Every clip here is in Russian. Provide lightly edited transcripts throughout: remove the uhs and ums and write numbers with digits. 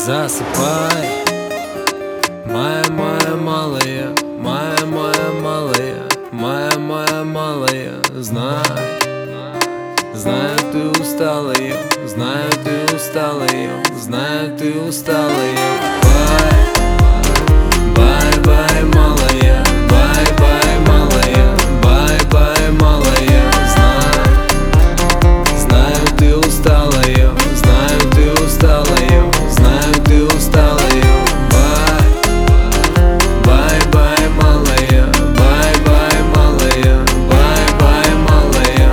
Засыпай, моя малая, моя малая, моя малая. Знаю, ты усталая, знаю, ты усталая, знаю, ты усталая. Бай, малая, бай, малая, бай, малая. Знаю, ты усталая, знаю, ты усталая, знаю, ты усталая. Бай, малая, бай, малая, бай, малая.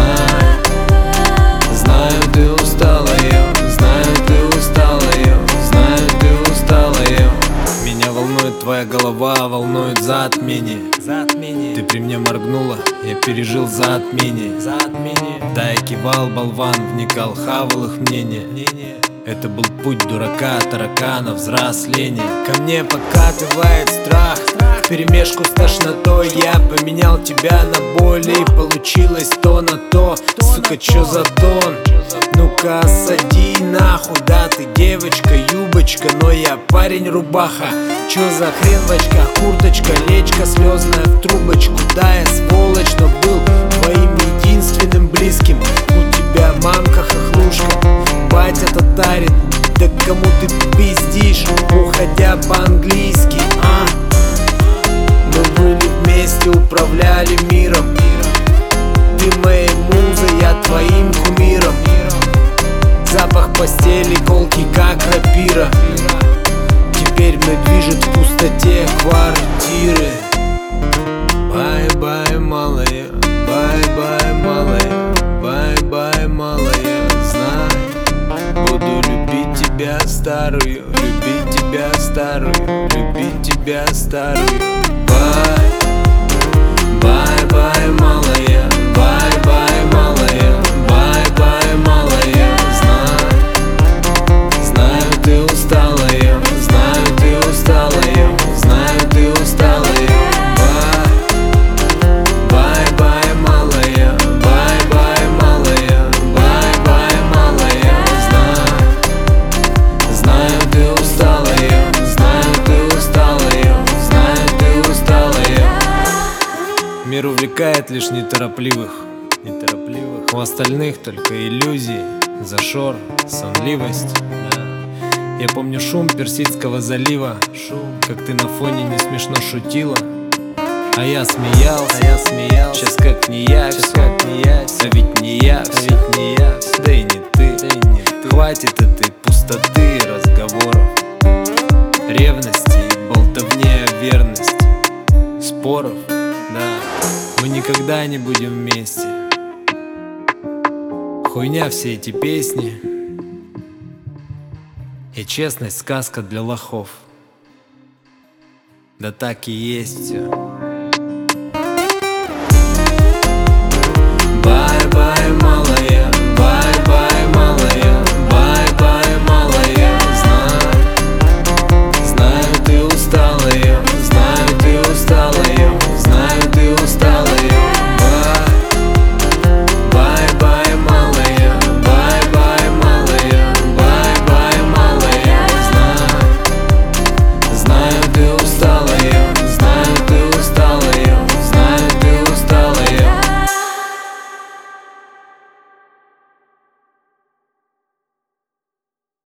Знаю, ты усталая, знаю, ты усталая, знаю, ты усталая. Меня волнует твоя голова, волнует затмение. Ты при мне моргнула, я пережил затмение. Да, я кивал, болван, вникал, хавал их мнение. Это был путь дурака, таракана, взросления. Ко мне подкатывает страх, вперемешку с тошнотой. Я поменял тебя на боль, и получилось то на то. Сука, чё за тон? Ну-ка, сади нахуй. Да, ты девочка, юбочка, но я парень, рубаха. Чё за хрен в очках, курточка, лечка слезная в трубочку. Да, я сволочь, но был твоим единственным близким. У тебя мамка хохлушка, батя татарин. Да кому ты пиздишь, уходя по-английски, а? Мы были вместе, управляли миром. Ты моей музой, я твоим кумиром. Запах постели, колки как рапира. Теперь мной движет в пустоте квартиры. Бай, малая, бай, малая, бай, малая. Знай, буду любить тебя старую, любить тебя старую, любить тебя старую. Бай, малая, бай, малая, бай, малая. Знаю, ты усталая, знаю, ты усталая, знаю, ты усталая. Бай, малая, бай, малая, бай, малая. Знаю, ты усталая, знаю, ты усталая, знаю, ты усталая. Мир увлекает лишь неторопливых. У остальных только иллюзии, зашор, сонливость. Я помню шум Персидского залива, как ты на фоне не смешно шутила. А я смеялся, сейчас как не я, а ведь не я, да и не ты. Хватит этой пустоты разговоров, ревности и болтовни о верности, споров, да, мы никогда не будем вместе. Хуйня все эти песни и честность сказка для лохов. Да так и есть все.